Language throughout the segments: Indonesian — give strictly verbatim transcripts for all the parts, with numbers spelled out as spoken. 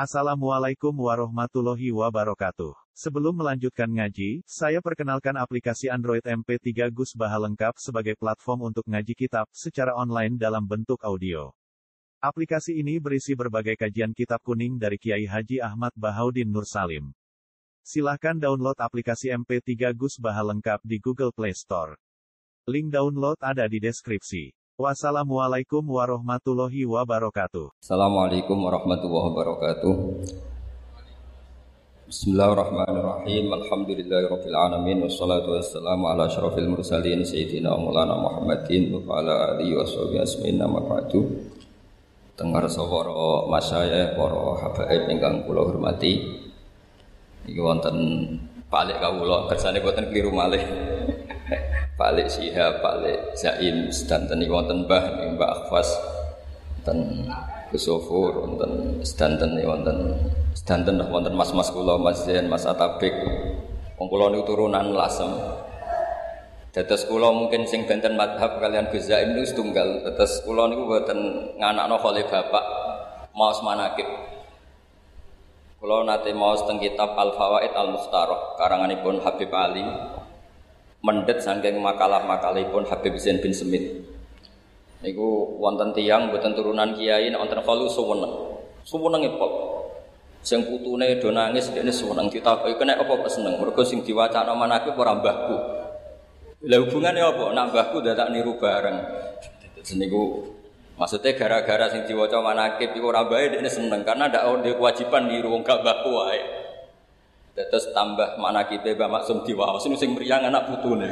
Assalamualaikum warahmatullahi wabarakatuh. Sebelum melanjutkan ngaji, saya perkenalkan aplikasi Android M P tiga Gus Baha lengkap sebagai platform untuk ngaji kitab secara online dalam bentuk audio. Aplikasi ini berisi berbagai kajian kitab kuning dari Kiai Haji Ahmad Bahaudin Nur Salim. Silahkan download aplikasi M P tiga Gus Baha lengkap di Google Play Store. Link download ada di deskripsi. Wassalamualaikum warahmatullahi wabarakatuh. Assalamualaikum warahmatullahi wabarakatuh. Bismillahirrahmanirrahim. Alhamdulillahirabbil alamin wassalatu wassalamu ala asyrofil mursalin sayyidina Maulana Muhammadin wa ala alihi washabihi asmin nama ba'du. Tenggar sawara masyayikh para habaib ingkang kula hormati. Iki wonten Pak kawula kersane boten kliru malih. Pak Syihab, Pak Zaim, sedanten niku wonten Mbah, Mbak Akhfas, wonten Gus Sofur, wonten sedanten niku wonten sedanten wonten mas-mas kula, Mas Zain, Mas Atabik. Wong kula niku turunan Lasem. Dados kula mungkin sing benten madhab kalian Gus Zaim niku setunggal. Dados kula niku mboten nganakno khole bapak maos manakib. Kula nate maos teng kitab Al-Fawaid Al-Mukhtarah karanganipun Habib Ali. Mendet saking makalah-makalipun Habib Zain bin Semit. Niku wonten tiyang mboten turunan kiai nek wonten khalu suweneng. Suwenenge pol. Sing putune do nangis dekne suweneng ditakoki kena apa kok seneng. Mergo sing diwacana manake ora mbahku. Lah hubungane apa? Nak mbahku dadak niru bareng. Terus niku maksudnya gara-gara sing diwaca manakib iku ora bae dekne seneng karena ndak ada kewajiban niru wong gak mbahku wae. Terus tambah manakibe Mbah Maksum diwaos sing mriyang anak putune.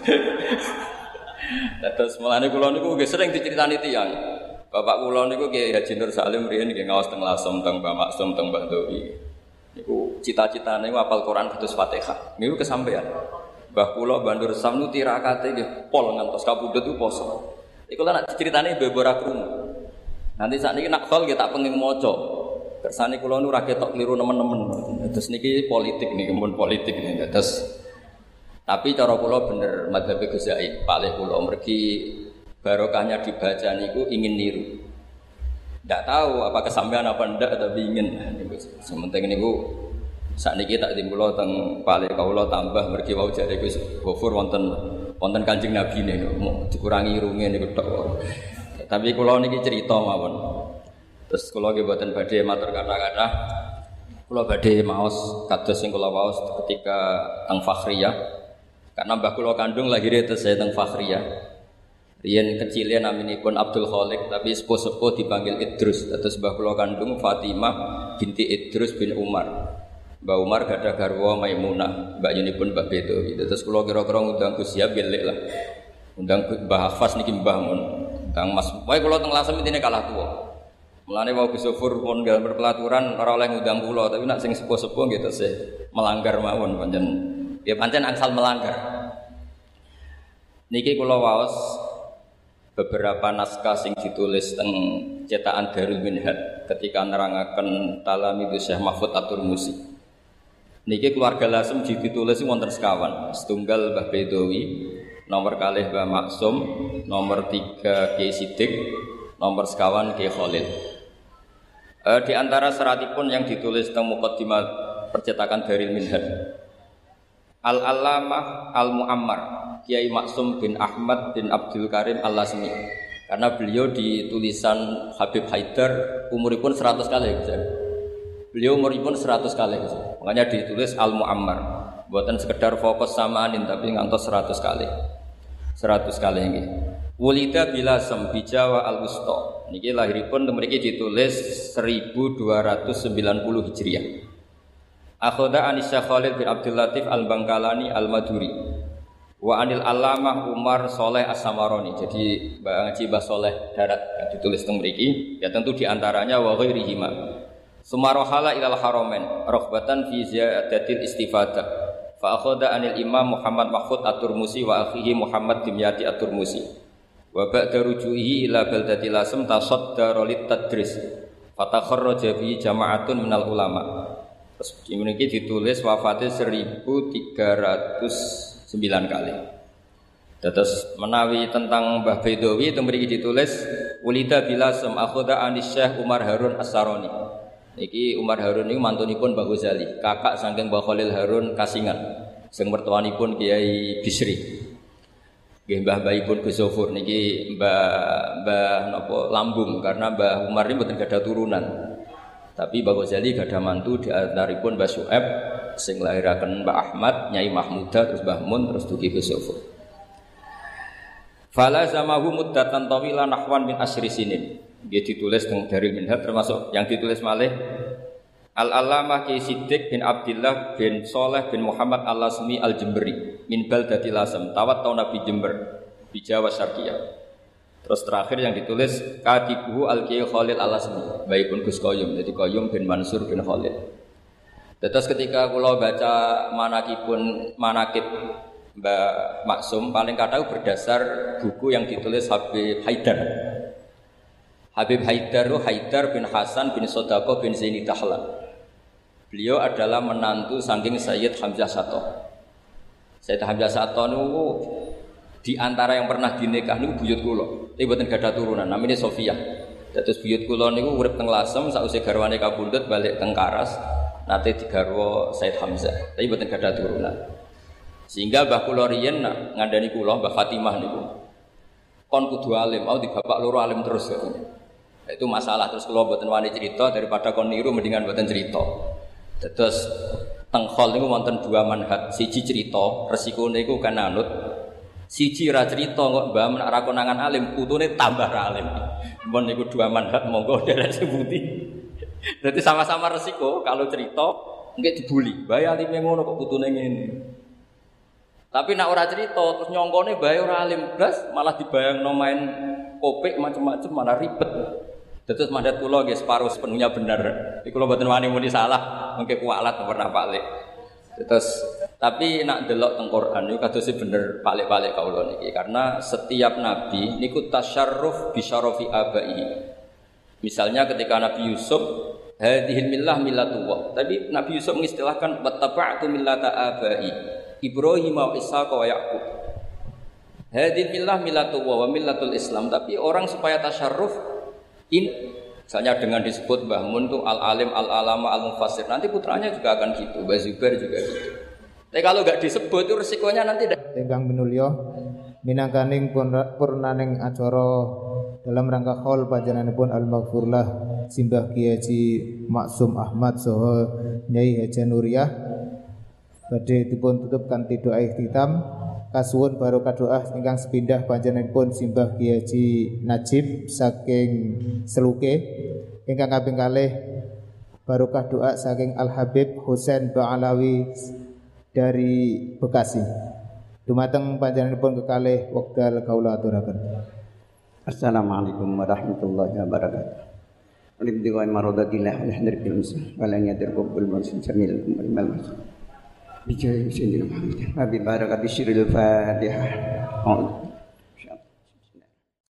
Terus mulane kula niku nggih sering diceritani tiyang. Bapak kula niku Kiai Haji Nur Salim riyen nggih ngaos teng Lasem teng Mbah Maksum teng Mbah Doi. Niku cita-citane hafal Quran kados Fatihah. Niku kesampaian. Mbah kula Bandur Sam nu tirakate nggih pol ngantos kapundhut ku poso. Iku lha nak diceritani mbah ora krungu. Nanti sakniki nak khol nggih tak pengin maca. Kersane kula nu ra ketok kliru nemen-nemen. Terus niki politik niki mun politik niki. Terus tapi cara kula bener madzhab Gus Zaim, Pak kula mergi barokahnya dibaca niku ingin niru. Ndak tahu apa kesampean apa ndak tapi ingin. Niku sementing niku sakniki tak timbul teng Pak kula tambah mergi wau jare Gus Gofur wonten wonten Kanjeng Nabi niku dikurangi irunge niku tok. Tapi kula niki cerita mawon. Terus kula nggih mboten badhe matur kata-kata. Kula badhe maos kados sing kula waos ketika teng Fakhriyah. Karena mbah kula kandung lahir terus saya teng Fakhriyah. Riyen kecile naminipun Abdul Khaliq tapi sepuh-sepuh dipanggil Idrus. Terus mbah kula kandung Fatimah binti Idrus bin Umar. Mbah Umar gadah garwa Maimunah, mbakyunipun Mbah Beto. Terus kula kira-kira ngundang Gus Siap gelek lah. Undang Mbah Hafas niki mbah mun. Undang Mas. Wae kula teng Lasem intine kalah tuwa. Mulane wau Gus Sofur pun dalam berpelaturan ora oleh ngundang kula, tapi nek sing sepuh-sepuh nggih tesih melanggar mawon pancen. Ya pancen angsal melanggar. Niki kula waos beberapa naskah sing ditulis teng cetakan Darul Minhaj ketika nerangaken Talamidus Syekh Mahfud At-Turmusi. Niki keluarga Lasem ditulis wonten sekawan, setunggal Mbah Bedowi, nomor kalih Mbah Maksum, nomor tiga Kiai Sidik, nomor sekawan Kiai Khalil. E, di antara seratipun yang ditulis tentang muqaddimah percetakan Darul Minhaj, Al-Allamah Al-Mu'ammar Kiai Maksum bin Ahmad bin Abdul Karim Al-Lasmi. Karena beliau di tulisan Habib Haidar umuripun seratus kali. Beliau umuripun seratus kali. Makanya ditulis Al-Mu'ammar. Bukan sekedar fokus samaanin tapi ngantos seratus kali. seratus kali ini. Wulida bila sembijawa al-wusta. Niki lahiripun mriki ditulis seribu dua ratus sembilan puluh Hijriah. Akhadha Anisya Khalid bin Abdul Latif Al-Bangkalani Al-Maduri. Wa anil Allamah Umar Soleh As-Samaroni. Jadi Mbah Ngaji Mbah Soleh darat ditulis teng mriki, ya tentu diantaranya wa ghairihima. Sumarohala ilal Haramain raghbatan fi ziyadatil istifadah. Fa akhadha anil Imam Muhammad Mahfud At-Turmusi wa akhihi Muhammad Dimyati At-Turmusi. Wa ba'da rujuhi ila baldati Lasem tasaddara lit tadris fatakharraja bi jama'atun minal ulama. Terus ini ditulis wafatnya seribu tiga ratus sembilan kali. Terus menawi tentang Mbah Bedowi itu mriki ditulis ulida bila sam akhudha anis Syekh Umar Harun As-Saroni. Niki Umar Harun niku mantunipun Mbah Ghazali, kakak saking Mbah Khalil Harun Kasingan. Sing mertuanipun Kiai Bisri. Nggih mbah-mbahipun Gus Zofur niki Mbah Mbah napa Lambung karena Mbah Umar ini mboten gadah turunan. Tapi Mbah Ghazali gadah mantu di antaripun Mbah Syuaib sing lahiraken Mbah Ahmad, Nyai Mahmuda, terus Mbah Mun, terus dugi Gus Zofur. Fala zamahu muddatan tawilan nahwan min asyri sinin. Dia ditulis dari Minhaj termasuk yang ditulis malih Al-Allamah Ki Siddiq bin Abdullah bin Soleh bin Muhammad Al-Lasmi Al-Jemberi min Baldati Lasem tawat tahun Nabi Jember di Jawa Syarqiyah. Terus terakhir yang ditulis Katibuhu Al-Kiai Khalil Al-Lasmi baikun Gus Qayyum, jadi Qayyum bin Mansur bin Khalil. Terus ketika kula baca manakipun manakib Mbah Maksum paling kadang berdasar buku yang ditulis Habib Haidar. Habib Haidar Haidar bin Hasan bin Sodaqah bin Zaini Dahlan. Beliau adalah menantu saking Sayyid Hamzah Sato. Sayyid Hamzah Sato niku di antara yang pernah dinikah niku buyut kula. Tapi mboten gadah turunan, namanya Sofia. Terus buyut kula niku urip teng Lasem sausé garwane kapundhut balik teng Karas, nate digarwa Sayyid Hamzah. Tapi mboten gadah turunan. Sehingga Mbah kula riyen ngandani kula Mbah Fatimah niku. Kon kudu alim, mau di bapak loro alim terus katanya. Itu masalah terus kula mboten wani cerita daripada kon niru mendingan mboten cerita. Terus tengkhol niku wonten dua manhaj, siji cerita, resikone iku kan anut. Siji ra cerita kok mbah menak ra konangan alim, putune tambah ra alim. Mun niku dua manhaj monggo derek sebuti. Berarti sama-sama resiko kalau cerita nggih dibuli. Bae alime ngono kok putune ngene. Tapi nek ora cerita terus nyongkone bae ora alim blas, malah dibayangno main kopek macam-macam malah ribet. Terus mandat kula nggih separuh sepenuhnya benar. Iki kula mboten wani muni salah, mengke kualat pernah palik. Terus tapi nak delok teng Quran niku kadose bener palik-palik kaula niki karena setiap nabi niku tasyarruf bi syarafi abai. Misalnya ketika Nabi Yusuf hadhil millah millatullah. Tapi Nabi Yusuf mengistilahkan wattaba'tu millata abai. Ibrahim wa Ishaq wa Yaqub. Hadhil millah millatullah wa millatul Islam. Tapi orang supaya tasyarruf ini misalnya dengan disebut Mbah Mun tuh al-alim, al-alama, al-mufassir. Nanti putranya juga akan gitu, Mbah Zubair juga gitu. Tapi kalau enggak disebut itu resikonya nanti ingkang minulya minangkaning purnaning acara dalam rangka haul panjenenganipun al-maghfurlah Simbah Kiai Haji Maksum Ahmad saha Nyai Haja Nuriyah badhe dipun tutup kanthi doa ikhtitam. Kasuwun barokah doa ingkang sepindah panjenenganipun Simbah Kiai Haji Najib saking Seluke, ingkang kaping kalih barokah doa saking Al Habib Husain Ba'alawi dari Bekasi. Dumateng panjenenganipun kekalih wekdal kaula aturaken. Assalamualaikum warahmatullahi wabarakatuh. Alhamdulillah maradatillah alhamdulillah wala yadir qabbul masin jamil wal malmas. Bijaya Sayyidina Muhammad. Abi baraka bisyiril Fatihah.